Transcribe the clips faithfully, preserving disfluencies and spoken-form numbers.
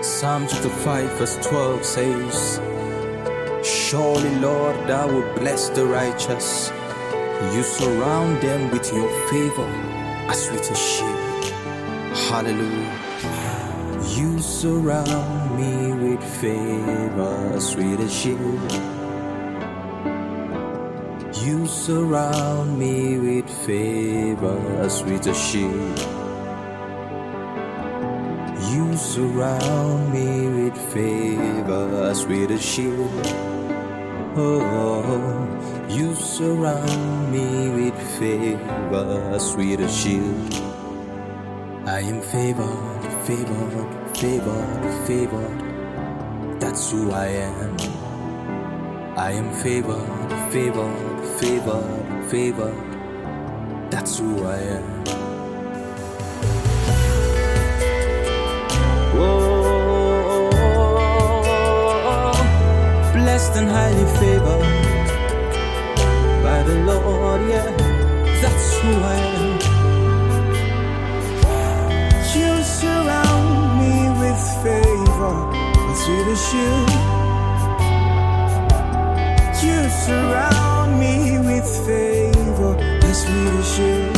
Psalm chapter five verse twelve says, surely, Lord, thou will bless the righteous. You surround them with your favor as with a shield. Hallelujah. You surround me with favor as with a shield. You surround me with favor as with a shield. You surround me with favor as with a shield. Oh, you surround me with favor as with a shield. I am favored, favored, favored, favored. That's who I am. I am favored, favored, favored, favored. That's who I am. Blessed and highly favored by the Lord, yeah, that's who I am. You surround me with favor, as with a shield. You surround me with favor, as with a shield.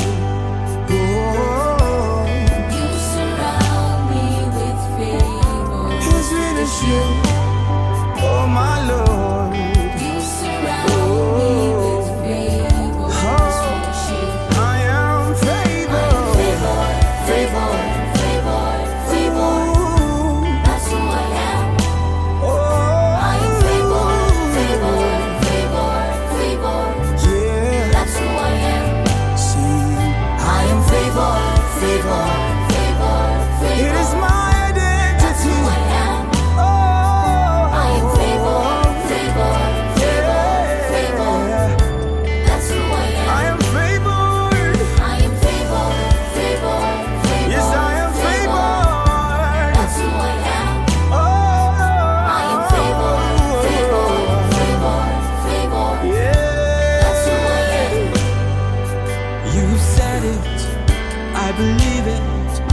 Oh, you surround me with favor, as with a shield. Oh, my Lord, you surround me with favor, as with a shield. I am favored, Favor, favor, favor, favor. That's who I am. oh, I am favor, favor, favor, favor. yeah. That's who I am. See, I am favor, favor, favor, favor. it is my That's who I identity. am. Oh, I am favor, favor, favor, favor. That's who I am. I am favored. I am favor, favor, favor. Yes, I am favored. That's who I am. Oh, I am favor, favor, favor, favor. yeah. That's who I am. You said it, I believe it.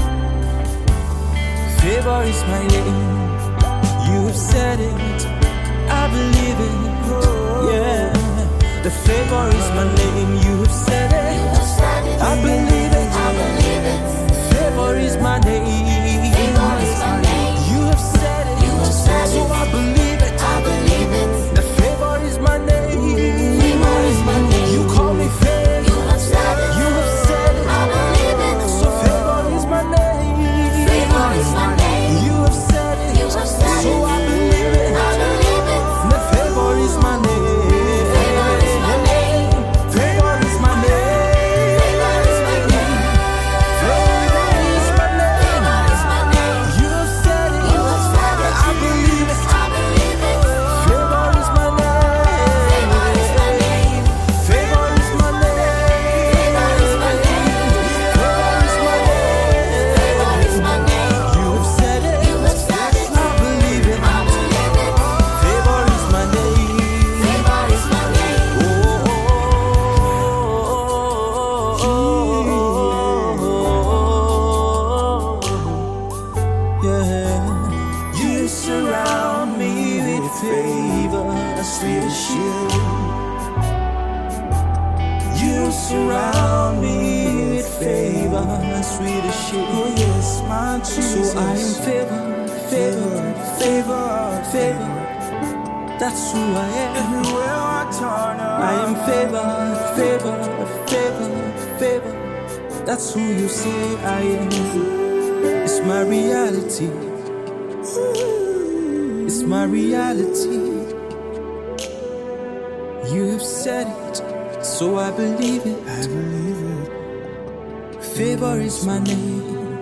Favor is my name. You've said it, I believe it. Yeah, the favor is my name. You've said You it, have said it. I believe it. I believe it. Favor is my name. Favor is my name. You have said it, You have said so it. I believe it. I believe it. The favor is my name. Favor is my name. You call me favor. You have said it. You have said it. I believe it. So favor is my name. Favor is my name. You have said it. You have said So it. I believe it. I believe it. The favor is my name. Favor is my name. Favor is my name. Favor is my name. Favor is my name. Favor is my name. You have said it. You have said it. I believe it. I believe it. Favor is my name. Favor is my name. Favor is my name. Favor is my name. Favor is my name. Favor is my name. You have said it. You have said it. I believe it. I believe it. Favor is my name. Favor is my name. Yeah. You surround me with favor as with a shield. You surround me with favor as with a shield. Oh, yes, my Jesus. So I am favored, favored, favored, favored. That's who I am. Everywhere I turn around, I am favored, favored, favored, favored. That's who you say I am. It's my reality. It's my reality. You've said it, so I believe it. I believe it. Favor is my name.